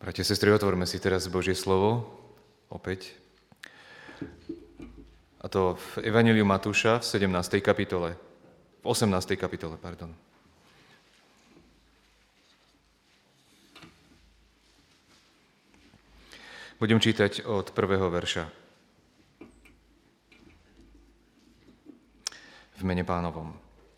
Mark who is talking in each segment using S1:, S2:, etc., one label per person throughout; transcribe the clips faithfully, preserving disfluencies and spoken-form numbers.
S1: Bratia, sestry, otvorme si teraz Božie slovo, opäť. A to v Evanjeliu Matúša v sedemnástej kapitole, v osemnástej kapitole, pardon. Budem čítať od prvého verša. V mene Pánovom.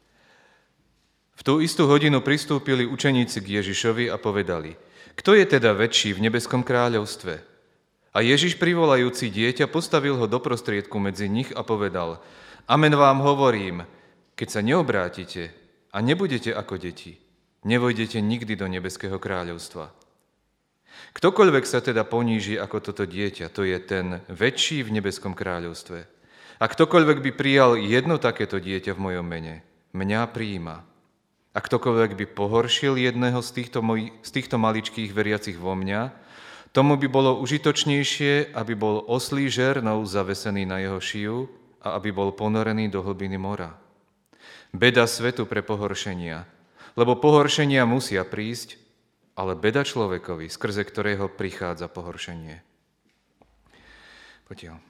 S1: V tú istú hodinu pristúpili učeníci k Ježišovi a povedali: Kto je teda väčší v nebeskom kráľovstve? A Ježiš, privolajúci dieťa, postavil ho do prostriedku medzi nich a povedal: Amen vám hovorím, keď sa neobrátite a nebudete ako deti, nevojdete nikdy do nebeského kráľovstva. Ktokoľvek sa teda poníži ako toto dieťa, to je ten väčší v nebeskom kráľovstve. A ktokoľvek by prijal jedno takéto dieťa v mojom mene, mňa prijíma. A ktokoľvek by pohoršil jedného z týchto, moj, z týchto maličkých veriacich vo mňa, tomu by bolo užitočnejšie, aby bol oslí žernou zavesený na jeho šiju a aby bol ponorený do hlbiny mora. Beda svetu pre pohoršenia, lebo pohoršenia musia prísť, ale beda človekovi, skrze ktorého prichádza pohoršenie. Poďte.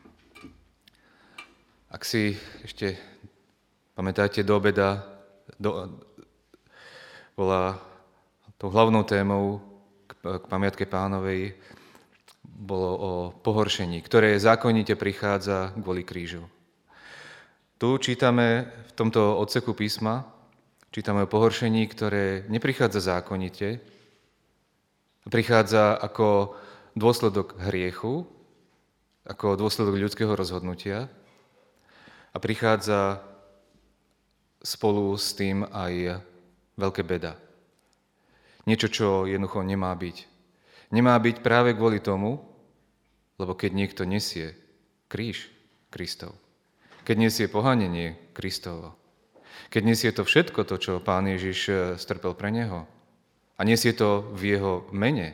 S1: Ak si ešte pamätáte, do obeda do, bola tou hlavnou témou k, k pamiatke Pánovej bolo o pohoršení, ktoré zákonite prichádza kvôli krížu. Tu čítame v tomto odseku písma, čítame o pohoršení, ktoré neprichádza zákonite, prichádza ako dôsledok hriechu, ako dôsledok ľudského rozhodnutia a prichádza spolu s tým aj veľké beda. Niečo, čo jednoducho nemá byť. Nemá byť práve kvôli tomu, lebo keď niekto nesie kríž Kristov, keď nesie pohanenie Kristovo, keď nesie to všetko to, čo Pán Ježiš strpel pre neho a nesie to v jeho mene,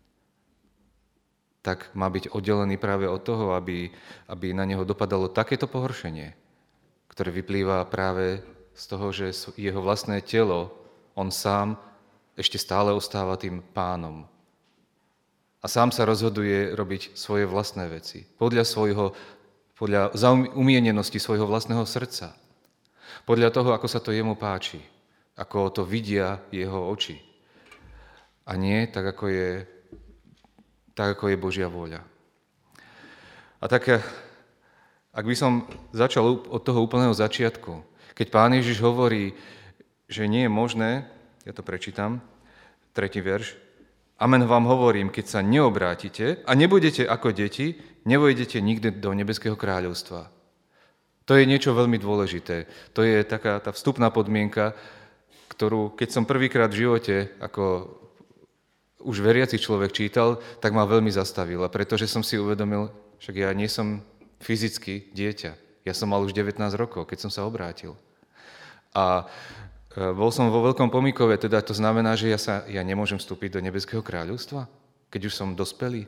S1: tak má byť oddelený práve od toho, aby, aby na neho dopadalo takéto pohoršenie, ktoré vyplýva práve z toho, že jeho vlastné telo, on sám ešte stále ostáva tým pánom. A sám sa rozhoduje robiť svoje vlastné veci. Podľa svojho, podľa zaumienenosti svojho vlastného srdca. Podľa toho, ako sa to jemu páči. Ako to vidia jeho oči. A nie tak, ako je, tak, ako je Božia vôľa. A tak, ak by som začal od toho úplného začiatku, keď Pán Ježiš hovorí, že nie je možné, ja to prečítam, tretí verš, Amen vám hovorím, keď sa neobrátite a nebudete ako deti, nevojdete nikdy do nebeského kráľovstva. To je niečo veľmi dôležité. To je taká tá vstupná podmienka, ktorú, keď som prvýkrát v živote, ako už veriaci človek čítal, tak ma veľmi zastavila, pretože som si uvedomil, však ja nie som fyzicky dieťa. Ja som mal už devätnásť rokov, keď som sa obrátil. A bol som vo veľkom pomykove, teda to znamená, že ja, sa, ja nemôžem vstúpiť do nebeského kráľovstva, keď už som dospelý.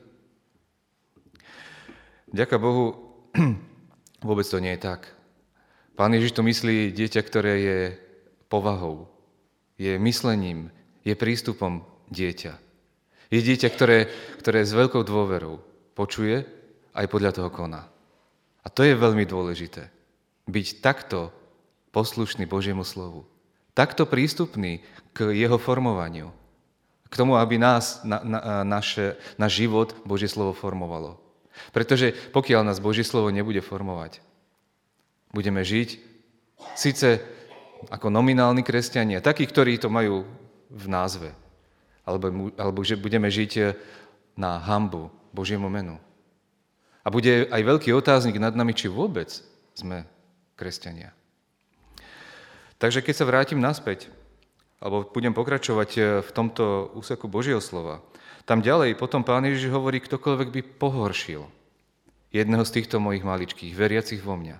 S1: Ďaká Bohu, vôbec to nie je tak. Pán Ježiš to myslí dieťa, ktoré je povahou, je myslením, je prístupom dieťa. Je dieťa, ktoré, ktoré s veľkou dôverou počuje aj podľa toho koná. A to je veľmi dôležité. Byť takto poslušný Božiemu slovu. Takto prístupný k jeho formovaniu. K tomu, aby nás, na, na, naše, náš život Božie slovo formovalo. Pretože pokiaľ nás Božie slovo nebude formovať, budeme žiť síce ako nominálni kresťania, takí, ktorí to majú v názve, alebo, alebo že budeme žiť na hanbu Božiemu menu. A bude aj veľký otáznik nad nami, či vôbec sme kresťania. Takže keď sa vrátim naspäť, alebo budem pokračovať v tomto úseku Božieho slova, tam ďalej potom Pán Ježiš hovorí, ktokoľvek by pohoršil jedného z týchto mojich maličkých, veriacich vo mňa.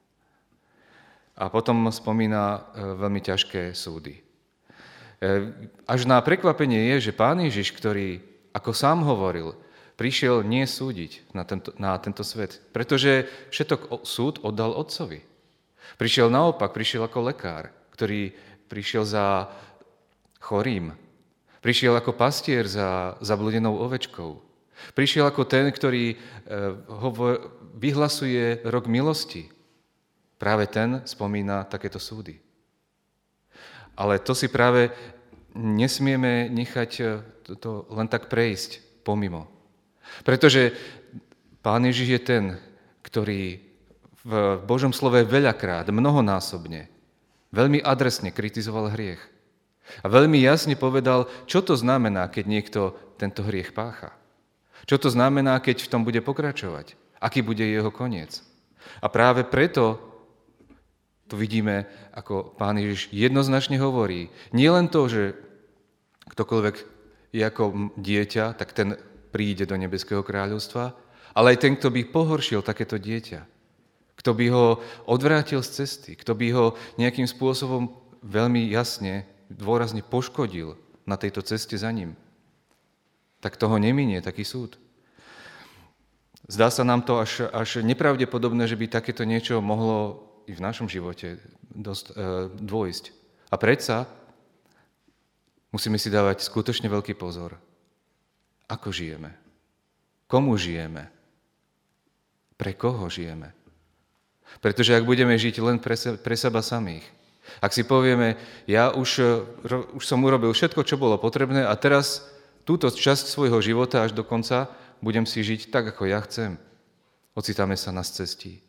S1: A potom spomína veľmi ťažké súdy. Až na prekvapenie je, že Pán Ježiš, ktorý, ako sám hovoril, prišiel nie súdiť na tento, na tento svet, pretože všetok súd oddal Otcovi. Prišiel naopak, prišiel ako lekár, ktorý prišiel za chorým. Prišiel ako pastier za zabludenou ovečkou. Prišiel ako ten, ktorý hovor, vyhlasuje rok milosti. Práve ten spomína takéto súdy. Ale to si práve nesmieme nechať to len tak prejsť pomimo. Pretože Pán Ježiš je ten, ktorý v Božom slove veľakrát, mnohonásobne, veľmi adresne kritizoval hriech. A veľmi jasne povedal, čo to znamená, keď niekto tento hriech pácha. Čo to znamená, keď v tom bude pokračovať. Aký bude jeho koniec. A práve preto tu vidíme, ako Pán Ježiš jednoznačne hovorí, nie len to, že ktokoľvek je ako dieťa, tak ten príde do nebeského kráľovstva, ale aj ten, kto by pohoršil takéto dieťa, kto by ho odvrátil z cesty, kto by ho nejakým spôsobom veľmi jasne, dôrazne poškodil na tejto ceste za ním, tak toho neminie taký súd. Zdá sa nám to až, až nepravdepodobné, že by takéto niečo mohlo i v našom živote dosť, e, dôjsť. A predsa musíme si dávať skutočne veľký pozor. Ako žijeme? Komu žijeme? Pre koho žijeme? Pretože ak budeme žiť len pre, se, pre seba samých, ak si povieme, ja už, ro, už som urobil všetko, čo bolo potrebné a teraz túto časť svojho života až do konca budem si žiť tak, ako ja chcem. Ocitáme sa na scestí.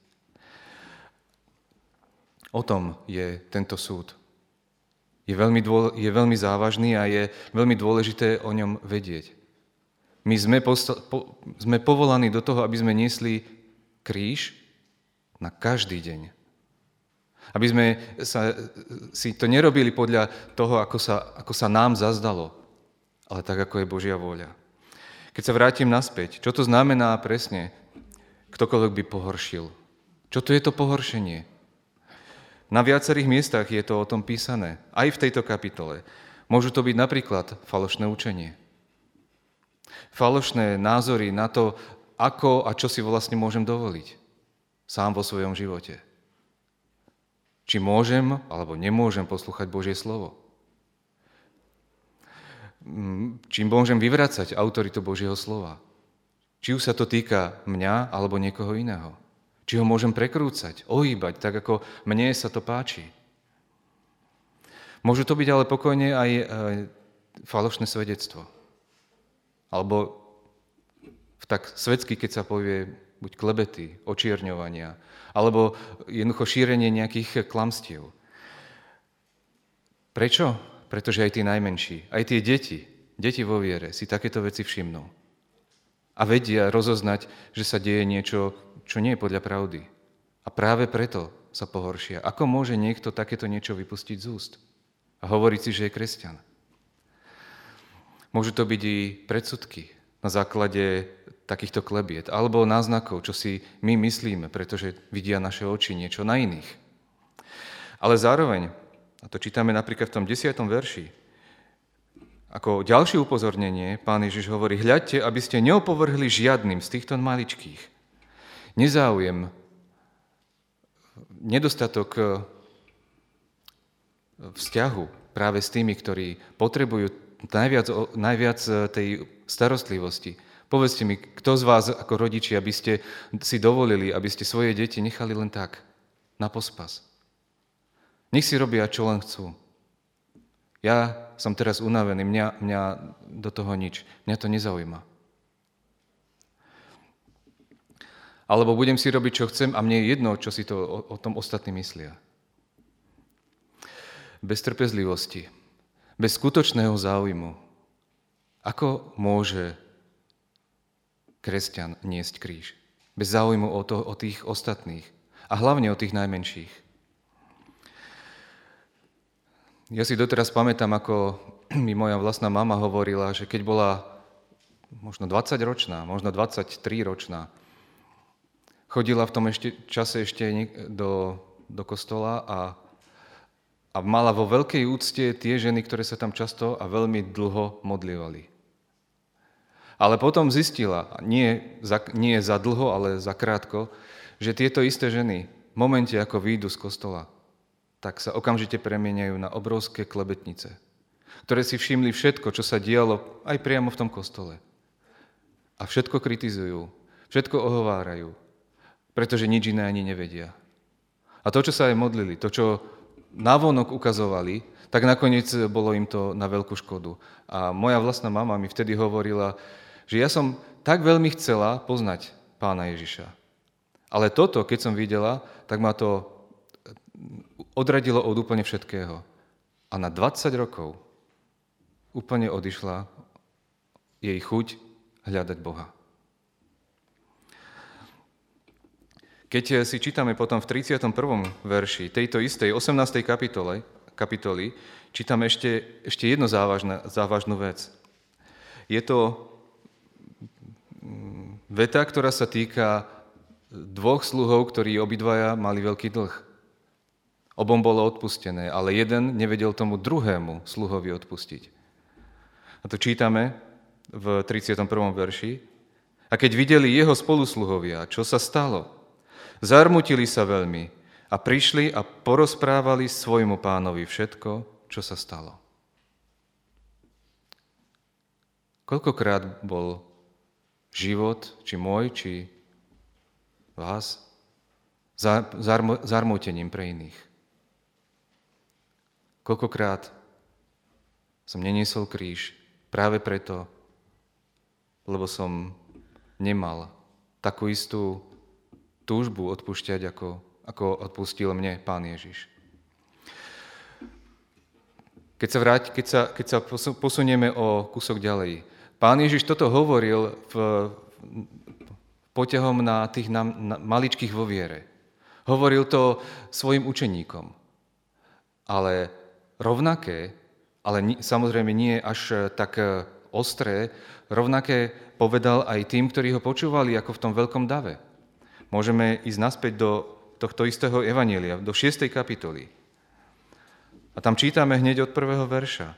S1: O tom je tento súd. Je veľmi, dôle, je veľmi závažný a je veľmi dôležité o ňom vedieť. My sme, posta- po, sme povolaní do toho, aby sme niesli kríž na každý deň. Aby sme sa, si to nerobili podľa toho, ako sa, ako sa nám zazdalo, ale tak, ako je Božia vôľa. Keď sa vrátim naspäť, čo to znamená presne, ktokoľvek by pohoršil? Čo to je to pohoršenie? Na viacerých miestach je to o tom písané, aj v tejto kapitole. Môžu to byť napríklad falošné učenie. Falošné názory na to, ako a čo si vlastne môžem dovoliť sám vo svojom živote. Či môžem alebo nemôžem poslúchať Božie slovo. Či môžem vyvracať autoritu Božieho slova. Či už sa to týka mňa alebo niekoho iného. Či ho môžem prekrúcať, ohýbať, tak ako mne sa to páči. Môžu to byť ale pokojne aj falošné svedectvo. Alebo tak svetsky, keď sa povie buď klebety, očierňovania, alebo jednoducho šírenie nejakých klamstiev. Prečo? Pretože aj tí najmenší, aj tie deti, deti vo viere si takéto veci všimnú. A vedia rozoznať, že sa deje niečo, čo nie je podľa pravdy. A práve preto sa pohoršia. Ako môže niekto takéto niečo vypustiť z úst? A hovoriť si, že je kresťan. Môžu to byť i predsudky na základe takýchto klebiet, alebo náznakov, čo si my myslíme, pretože vidia naše oči niečo na iných. Ale zároveň, a to čítame napríklad v tom desiatom verši, ako ďalšie upozornenie, Pán Ježiš hovorí, hľadte, aby ste neopovrhli žiadnym z týchto maličkých. Nezáujem, nedostatok vzťahu práve s tými, ktorí potrebujú najviac, najviac tej starostlivosti. Povedzte mi, kto z vás ako rodičia by ste si dovolili, aby ste svoje deti nechali len tak, na pospas. Nech si robia, čo len chcú. Ja som teraz unavený, mňa, mňa do toho nič, mňa to nezaujíma. Alebo budem si robiť, čo chcem a mne je jedno, čo si to o, o tom ostatní myslia. Bez trpezlivosti, bez skutočného záujmu. Ako môže kresťan niesť kríž? Bez záujmu o, to, o tých ostatných a hlavne o tých najmenších. Ja si doteraz pamätám, ako mi moja vlastná mama hovorila, že keď bola možno dvadsaťročná, možno dvadsaťtriročná, chodila v tom ešte, čase ešte do, do kostola a, a mala vo veľkej úcte tie ženy, ktoré sa tam často a veľmi dlho modlívali. Ale potom zistila, nie za, nie za dlho, ale za krátko, že tieto isté ženy v momente, ako výjdu z kostola, tak sa okamžite premieňajú na obrovské klebetnice. ktoré si všimli všetko, čo sa dialo aj priamo v tom kostole. A všetko kritizujú, všetko ohovárajú, pretože nič iné ani nevedia. A to, čo sa aj modlili, to, čo navonok ukazovali, tak nakoniec bolo im to na veľkú škodu. A moja vlastná mama mi vtedy hovorila, že ja som tak veľmi chcela poznať Pána Ježiša. Ale toto, keď som videla, tak ma to odradilo od úplne všetkého. A na dvadsať rokov úplne odišla jej chuť hľadať Boha. Keď si čítame potom v tridsiatom prvom verši tejto istej osemnástej kapitole, kapitoly, čítame ešte, ešte jednu závažná, závažnú vec. Je to veta, ktorá sa týka dvoch sluhov, ktorí obidvaja mali veľký dlh. Obom bolo odpustené, ale jeden nevedel tomu druhému sluhovi odpustiť. A to čítame v tridsiatom prvom verši. A keď videli jeho spolusluhovia, čo sa stalo, zarmutili sa veľmi a prišli a porozprávali svojmu pánovi všetko, čo sa stalo. Koľkokrát bol život, či môj, či vás, zarmútením pre iných? Koľkokrát som neniesol kríž práve preto, lebo som nemal takú istú túžbu odpúšťať, ako, ako odpustil mne Pán Ježiš. Keď sa, vráť, keď sa, keď sa posunieme o kúsok ďalej. Pán Ježiš toto hovoril v, poťahom na tých na, na, maličkých vo viere. Hovoril to svojim učeníkom. Ale rovnaké, ale ni, samozrejme nie až tak ostré, rovnaké povedal aj tým, ktorí ho počúvali ako v tom veľkom dave. Môžeme ísť naspäť do tohto istého evanjelia, do šiestej kapitoly. A tam čítame hneď od prvého verša.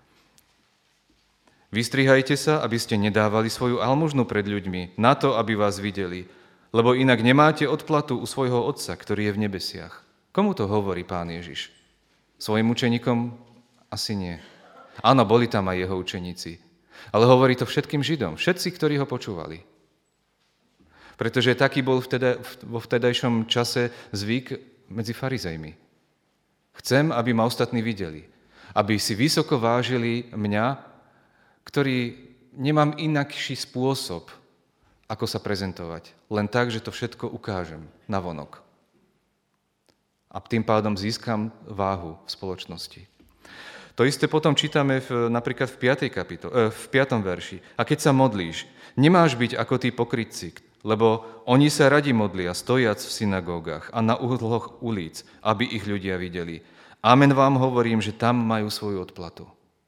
S1: Vystrihajte sa, aby ste nedávali svoju almužnu pred ľuďmi, na to, aby vás videli, lebo inak nemáte odplatu u svojho Otca, ktorý je v nebesiach. Komu to hovorí Pán Ježiš? Svojim učeníkom? Asi nie. Áno, boli tam aj jeho učeníci. Ale hovorí to všetkým Židom, všetci, ktorí ho počúvali. Pretože taký bol vteda, vo vtedajšom čase zvyk medzi farizejmi. Chcem, aby ma ostatní videli. Aby si vysoko vážili mňa, ktorý nemám inakší spôsob, ako sa prezentovať. Len tak, že to všetko ukážem navonok. A tým pádom získam váhu v spoločnosti. To isté potom čítame v, napríklad v, piatej kapitole, v piatom verši. A keď sa modlíš, nemáš byť ako tí pokrytci, lebo oni sa radi modlia, stojac v synagógach a na uhloch ulic, aby ich ľudia videli. Amen vám hovorím, že tam majú svoju odplatu.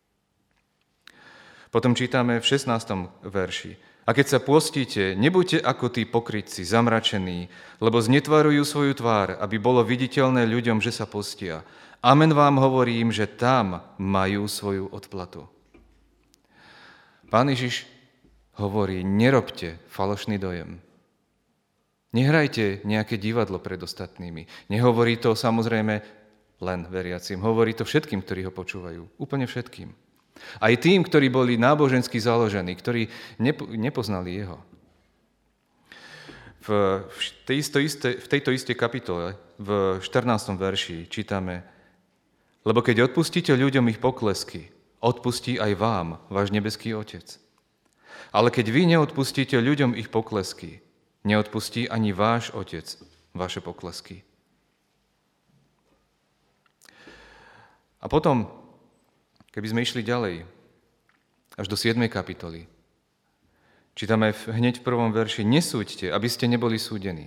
S1: Potom čítame v šestnástom verši. A keď sa postíte, nebuďte ako tí pokrytci, zamračení, lebo znetvarujú svoju tvár, aby bolo viditeľné ľuďom, že sa postia. Amen vám hovorím, že tam majú svoju odplatu. Pán Ježiš hovorí, nerobte falošný dojem. Nehrajte nejaké divadlo pred ostatnými. Nehovorí to samozrejme len veriacim. Hovorí to všetkým, ktorí ho počúvajú. Úplne všetkým. Aj tým, ktorí boli nábožensky založení, ktorí nepoznali jeho. V, tejto isté, v tejto istej kapitole, v štrnástom verši, čítame: Lebo keď odpustíte ľuďom ich poklesky, odpustí aj vám váš nebeský Otec. Ale keď vy neodpustíte ľuďom ich poklesky, neodpustí ani váš Otec vaše poklesky. A potom, keby sme išli ďalej, až do siedmej kapitoly, čítame hneď v prvom verši: Nesúďte, aby ste neboli súdení.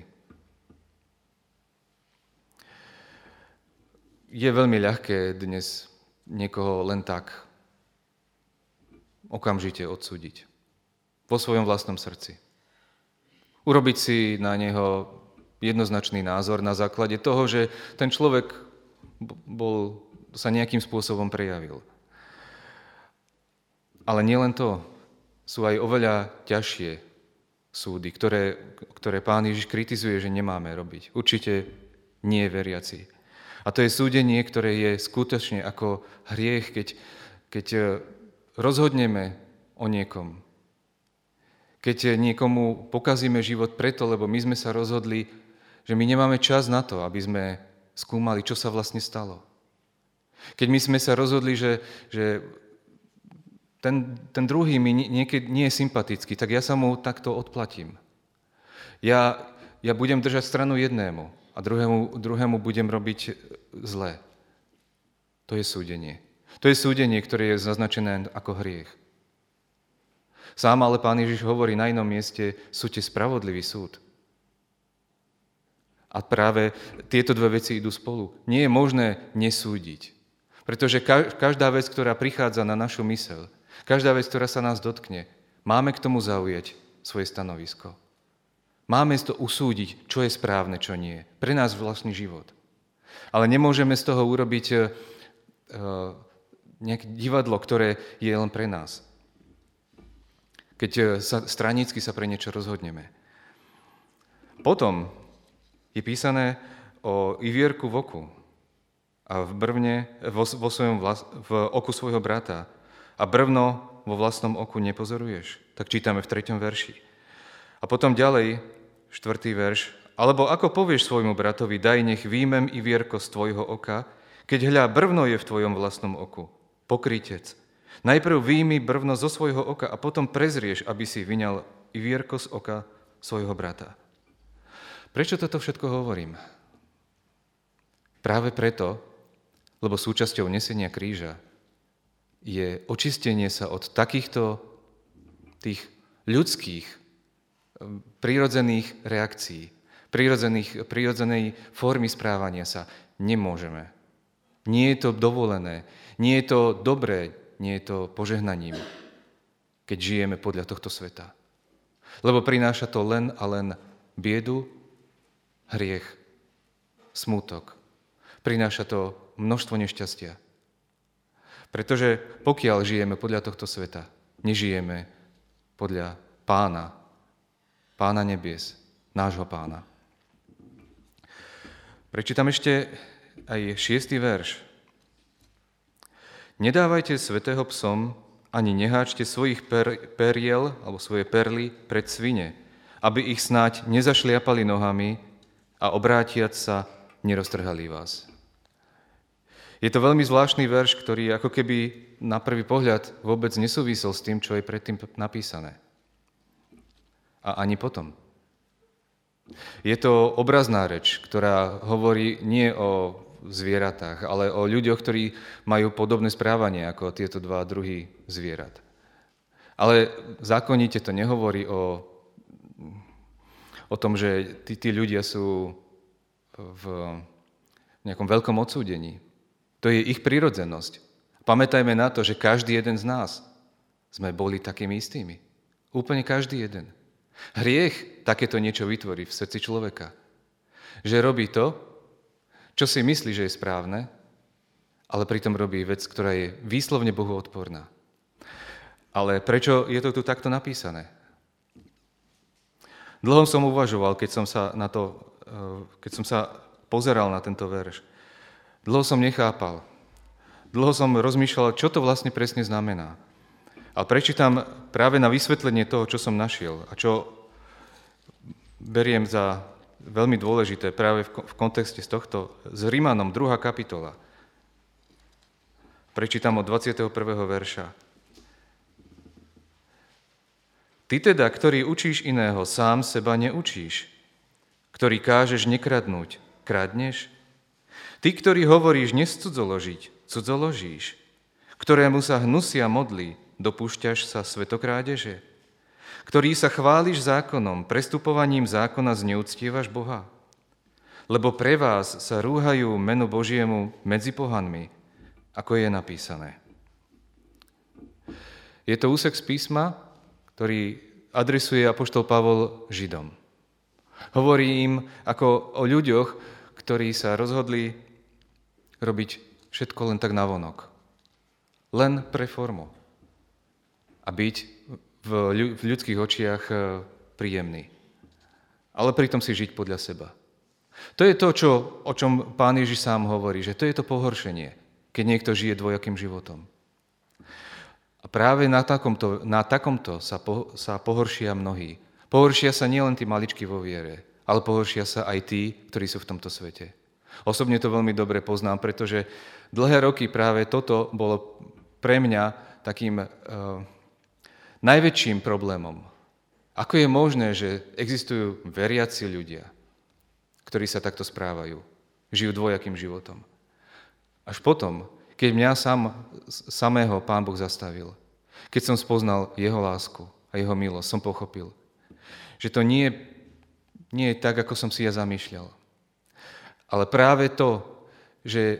S1: Je veľmi ľahké dnes niekoho len tak okamžite odsúdiť vo svojom vlastnom srdci. Urobiť si na neho jednoznačný názor na základe toho, že ten človek bol, sa nejakým spôsobom prejavil. Ale nielen to, sú aj oveľa ťažšie súdy, ktoré, ktoré Pán Ježiš kritizuje, že nemáme robiť. Určite nie veriaci. A to je súdenie, ktoré je skutočne ako hriech, keď, keď rozhodneme o niekom, keď niekomu pokazíme život preto, lebo my sme sa rozhodli, že my nemáme čas na to, aby sme skúmali, čo sa vlastne stalo. Keď my sme sa rozhodli, že, že ten, ten druhý mi niekedy nie je sympatický, tak ja sa mu takto odplatím. Ja, ja budem držať stranu jednému a druhému, druhému budem robiť zlé. To je súdenie. To je súdenie, ktoré je zaznačené ako hriech. Sám ale Pán Ježiš hovorí na inom mieste, súďte spravodlivý súd. A práve tieto dve veci idú spolu. Nie je možné nesúdiť. Pretože každá vec, ktorá prichádza na našu myseľ, každá vec, ktorá sa nás dotkne, máme k tomu zaujať svoje stanovisko. Máme to usúdiť, čo je správne, čo nie. Pre nás vlastný život. Ale nemôžeme z toho urobiť uh, nejaké divadlo, ktoré je len pre nás. Keď sa stranícky sa pre niečo rozhodneme. Potom je písané o ivierku v oku a v brvne vo, vo svojom vlas, v oku svojho brata a brvno vo vlastnom oku nepozoruješ. Tak čítame v treťom verši. A potom ďalej, štvrtý verš. Alebo ako povieš svojmu bratovi, daj nech výjmem ivierko z tvojho oka, keď hľa brvno je v tvojom vlastnom oku. Pokrytec. Najprv výjmi brvno zo svojho oka a potom prezrieš, aby si vyňal ivierko z oka svojho brata. Prečo toto všetko hovorím? Práve preto, lebo súčasťou nesenia kríža je očistenie sa od takýchto tých ľudských, prirodzených reakcií, prirodzených, prirodzenej formy správania sa. Nemôžeme. Nie je to dovolené, nie je to dobré, nie je to požehnaním, keď žijeme podľa tohto sveta. Lebo prináša to len a len biedu, hriech, smútok. Prináša to množstvo nešťastia. Pretože pokiaľ žijeme podľa tohto sveta, nežijeme podľa Pána, Pána nebies, nášho Pána. Prečítam ešte aj šiestý verš. Nedávajte svätého psom, ani neháčte svojich per, periel, alebo svoje perly pred svine, aby ich snáď nezašliapali nohami a obrátiac sa neroztrhali vás. Je to veľmi zvláštny verš, ktorý ako keby na prvý pohľad vôbec nesúvisel s tým, čo je predtým napísané. A ani potom. Je to obrazná reč, ktorá hovorí nie o zvieratách, ale o ľuďoch, ktorí majú podobné správanie ako tieto dva druhy zvierat. Ale zákonite to nehovorí o, o tom, že tí, tí ľudia sú v nejakom veľkom odsúdení. To je ich prirodzenosť. Pamätajme na to, že každý jeden z nás sme boli takými istými. Úplne každý jeden. Hriech takéto niečo vytvorí v srdci človeka. Že robí to, čo si myslí, že je správne, ale pritom robí vec, ktorá je výslovne Bohu odporná. Ale prečo je to tu takto napísané? Dlho som uvažoval, keď som sa na to, keď som sa pozeral na tento verš. Dlho som nechápal. Dlho som rozmýšľal, čo to vlastne presne znamená. Ale prečítam práve na vysvetlenie toho, čo som našiel a čo beriem za veľmi dôležité práve v kontexte z tohto, s Rimanom, druhá kapitola. Prečítam od dvadsiateho prvého verša. Ty teda, ktorý učíš iného, sám seba neučíš. Ktorý kážeš nekradnúť, kradneš? Ty, ktorý hovoríš nescudzoložiť, cudzoložíš. Ktorému sa hnusia modly, dopúšťaš sa svetokrádeže? Ktorý sa chváliš zákonom, prestupovaním zákona zneúctievaš Boha? Lebo pre vás sa rúhajú menu Božiemu medzi pohanmi, ako je napísané. Je to úsek z písma, ktorý adresuje apoštol Pavol Židom. Hovorí im ako o ľuďoch, ktorí sa rozhodli robiť všetko len tak navonok. Len pre formu. A byť v ľudských očiach príjemný. Ale pritom si žiť podľa seba. To je to, čo, o čom Pán Ježiš sám hovorí, že to je to pohoršenie, keď niekto žije dvojakým životom. A práve na takomto, na takomto sa, po, sa pohoršia mnohí. Pohoršia sa nielen tí maličky vo viere, ale pohoršia sa aj tí, ktorí sú v tomto svete. Osobne to veľmi dobre poznám, pretože dlhé roky práve toto bolo pre mňa takým uh, najväčším problémom. Ako je možné, že existujú veriaci ľudia, ktorí sa takto správajú, žijú dvojakým životom. Až potom, keď mňa sám, samého Pán Boh zastavil, keď som spoznal jeho lásku a jeho milosť, som pochopil, že to nie, nie je tak, ako som si ja zamýšľal. Ale práve to, že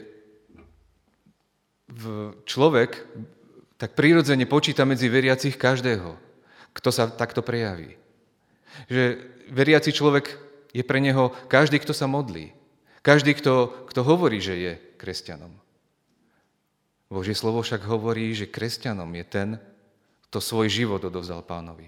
S1: človek tak prirodzene počíta medzi veriacich každého, kto sa takto prejaví. Že veriaci človek je pre neho každý, kto sa modlí. Každý, kto, kto hovorí, že je kresťanom. Božie slovo však hovorí, že kresťanom je ten, kto svoj život odovzdal Pánovi.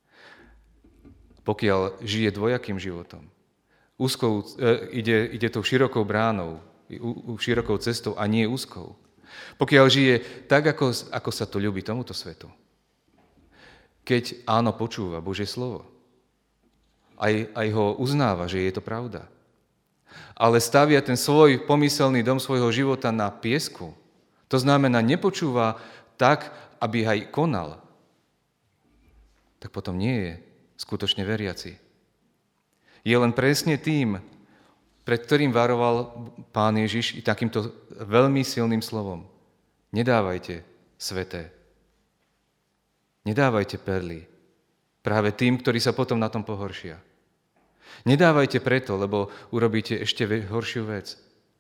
S1: Pokiaľ žije dvojakým životom, úzkou, e, ide, ide tou širokou bránou, ú, širokou cestou a nie úzkou. Pokiaľ žije tak, ako, ako sa to ľúbi tomuto svetu. Keď áno, počúva Božie slovo, aj, aj ho uznáva, že je to pravda, ale stavia ten svoj pomyselný dom svojho života na piesku, to znamená, nepočúva tak, aby aj konal, tak potom nie je skutočne veriaci. Je len presne tým, pred ktorým varoval Pán Ježiš i takýmto veľmi silným slovom. Nedávajte sveté. Nedávajte perly. Práve tým, ktorí sa potom na tom pohoršia. Nedávajte preto, lebo urobíte ešte horšiu vec.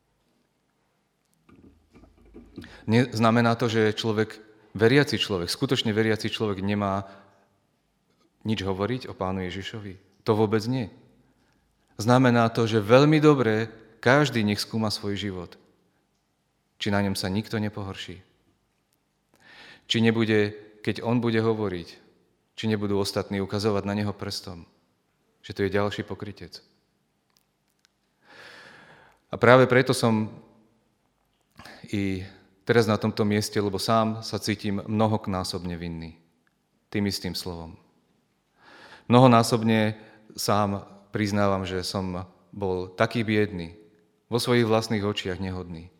S1: Znamená to, že človek, veriaci človek, skutočne veriaci človek nemá nič hovoriť o Pánu Ježišovi? To vôbec nie. Znamená to, že veľmi dobre každý nech skúma svoj život. Či na ňom sa nikto nepohorší. Či nebude, keď on bude hovoriť, či nebudú ostatní ukazovať na neho prstom, že to je ďalší pokrytec. A práve preto som i teraz na tomto mieste, lebo sám sa cítim mnohonásobne vinný tým istým slovom. Mnohonásobne sám priznávam, že som bol taký biedný, vo svojich vlastných očiach nehodný.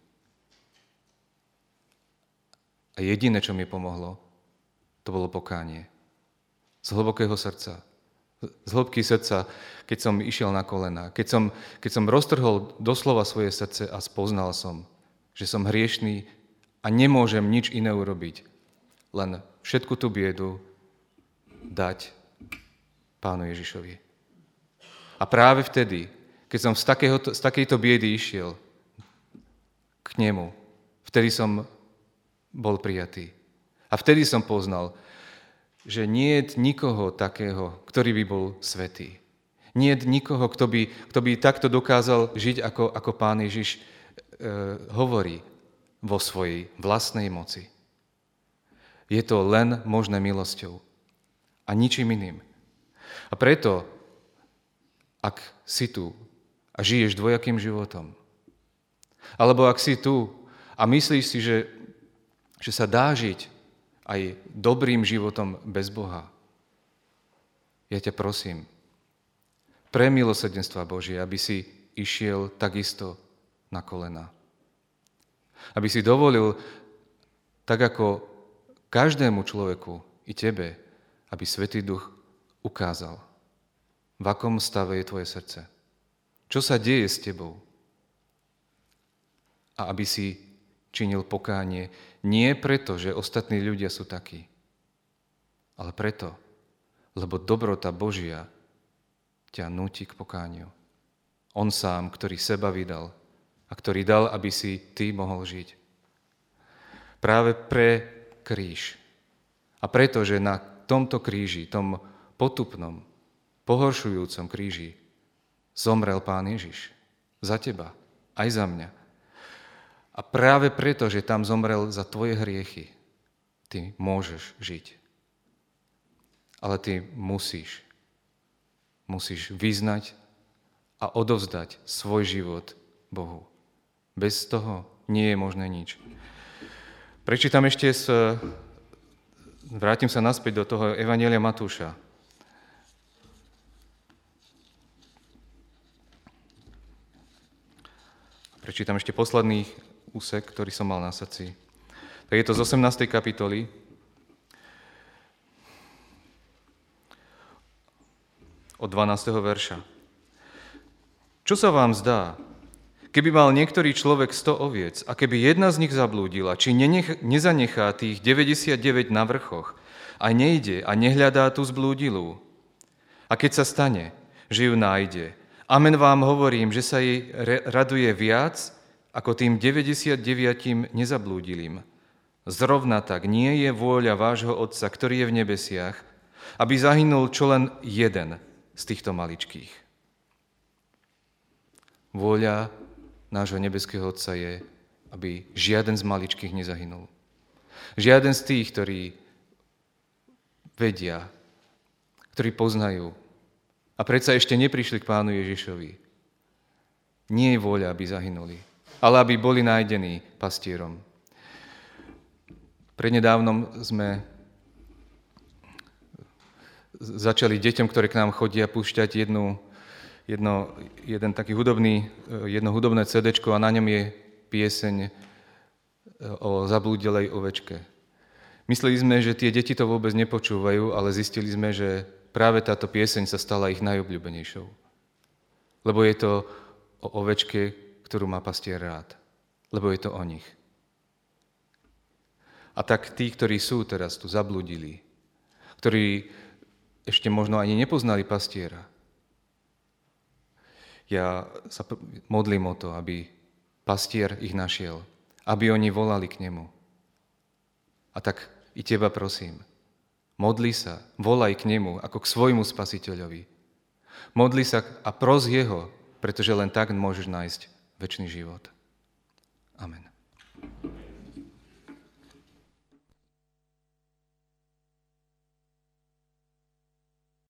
S1: A jediné, čo mi pomohlo, to bolo pokánie. Z hlbokého srdca. Z hĺbky srdca, keď som išiel na kolená, keď som, keď som roztrhol doslova svoje srdce a spoznal som, že som hriešný a nemôžem nič iné urobiť, len všetku tú biedu dať Pánu Ježišovi. A práve vtedy, keď som z, takého, z takejto biedy išiel k nemu, vtedy som bol prijatý. A vtedy som poznal, že nie je nikoho takého, ktorý by bol svätý. Nie je nikoho, kto by, kto by takto dokázal žiť, ako, ako Pán Ježiš e, hovorí vo svojej vlastnej moci. Je to len možné milosťou a ničím iným. A preto, ak si tu a žiješ dvojakým životom, alebo ak si tu a myslíš si, že, že sa dá žiť aj dobrým životom bez Boha, ja ťa prosím, pre milosrdenstva Božie, aby si išiel takisto na kolená. Aby si dovolil, tak ako každému človeku i tebe, aby Svätý Duch ukázal, v akom stave je tvoje srdce. Čo sa deje s tebou? A aby si činil pokánie nie preto, že ostatní ľudia sú takí, ale preto, lebo dobrota Božia ťa núti k pokániu. On sám, ktorý seba vydal a ktorý dal, aby si ty mohol žiť. Práve pre kríž. A preto, že na tomto kríži, tom potupnom, pohoršujúcom kríži zomrel Pán Ježiš. Za teba, aj za mňa. A práve preto, že tam zomrel za tvoje hriechy, ty môžeš žiť. Ale ty musíš. Musíš vyznať a odovzdať svoj život Bohu. Bez toho nie je možné nič. Prečítam ešte z, vrátim sa naspäť do toho Evanjelia Matúša. Prečítam ešte posledný úsek, ktorý som mal na srdci. Tak je to z osemnástej kapitoly. Od dvanásteho verša. Čo sa vám zdá? Keby mal niektorý človek sto oviec a keby jedna z nich zablúdila, či nenech, nezanechá tých deväťdesiatdeväť na vrchoch a nejde a nehľadá tú zblúdilú. A keď sa stane, že ju nájde, amen vám hovorím, že sa jej raduje viac ako tým deväťdesiatdeväť nezablúdilým. Zrovna tak nie je vôľa vášho Otca, ktorý je v nebesiach, aby zahynul čo len jeden z týchto maličkých. Vôľa nášho nebeského Otca je, aby žiaden z maličkých nezahynul. Žiaden z tých, ktorí vedia, ktorí poznajú a predsa ešte neprišli k Pánu Ježišovi. Nie je vôľa, aby zahynuli, ale aby boli nájdení pastierom. Prednedávnom sme začali deťom, ktoré k nám chodia, púšťať jednu Jedno, jeden taký hudobný, jedno hudobné cédéčko a na ňom je pieseň o zablúdelej ovečke. Mysleli sme, že tie deti to vôbec nepočúvajú, ale zistili sme, že práve táto pieseň sa stala ich najobľúbenejšou. Lebo je to o ovečke, ktorú má pastier rád. Lebo je to o nich. A tak tí, ktorí sú teraz tu zablúdili, ktorí ešte možno ani nepoznali pastiera, ja sa modlím o to, aby pastier ich našiel, aby oni volali k nemu. A tak i teba prosím, modli sa, volaj k nemu ako k svojmu spasiteľovi. Modli sa a pros jeho, pretože len tak môžeš nájsť večný život. Amen.